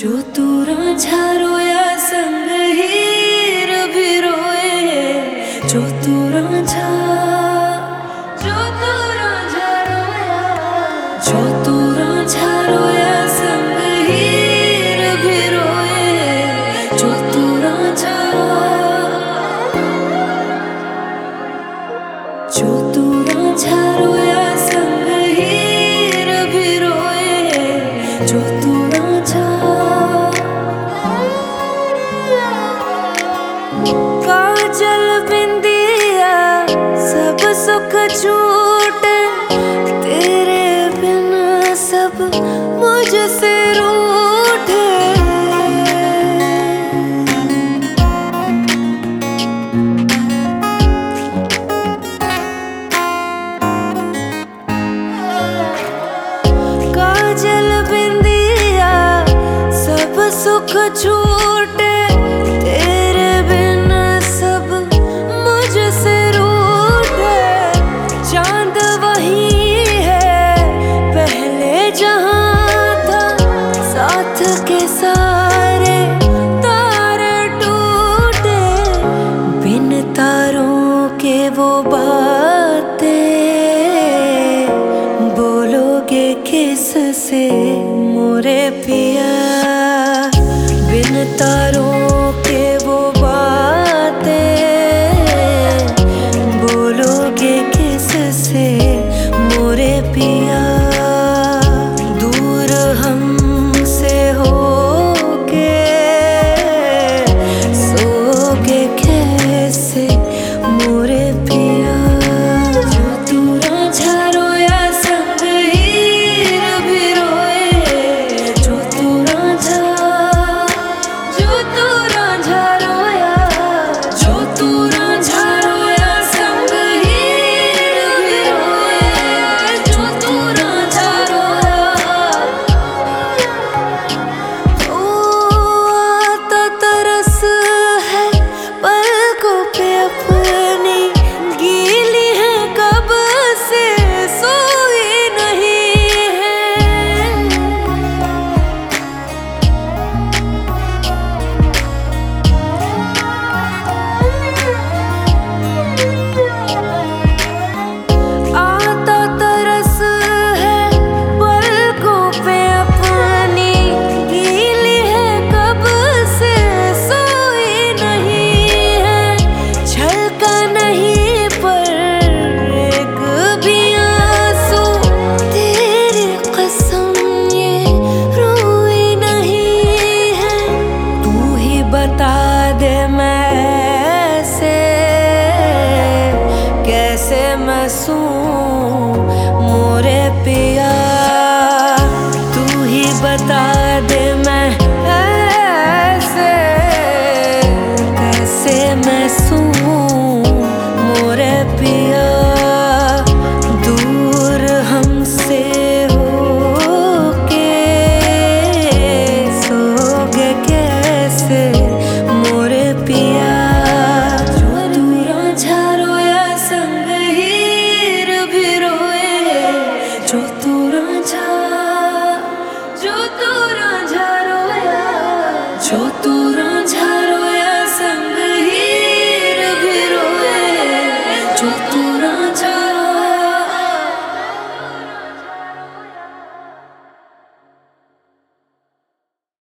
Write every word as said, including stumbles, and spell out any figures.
जो तू रांझा रोया संग हीर भी रोए। जो तू रांझा जो तू रांझा रोया जो तू रांझा रोया संग हीर भी रोए। जो तू रांझा जो तू रांझा रोया संग हीर भी रोए। जो तू रांझा काजल बिंदिया सब सुख छूटे। तेरे बिना सब मुझसे रूठे। काजल बिंदिया सब सुख छूटे। तेरे बिना सब मुझसे रूठे। चांद वही है पहले जहां था। साथ के सारे तारे टूटे। बिन तारों के वो बातें बोलोगे किससे मोरे पिया। बिन तारों के वो बातें बोलोगे किससे मोरे पिया। दूर हमसे होके सोगे कैसे मोरे पिया। जो तू रांझा रोया संग हीर भी रोए। जो तू रांझा जो तू रांझा रोया जो तू रांझा रोया संग हीर भी रोए। जो तू रांझा रोया ओ आता तरस है पलकों पे अपनी। गीली है कब से सोई नहीं है। आता तरस है पलकों पे अपनी। गीली है कब से सोई नहीं है। छलका नहीं पर एक भी आंसू। तेरी कसम ये रोई नहीं है। तू ही बता दे मैं ऐसे कैसे मैं सूं मोरे पिया। तू ही बता दे मैं ऐसे कैसे मैं सूं मोरे पिया। दूर हमसे होके सोगे कैसे मोरे पिया। जो तू रांझा रोया संग हीर भी रोए। जो तू रांझा जो तू रांझा रोया जो तू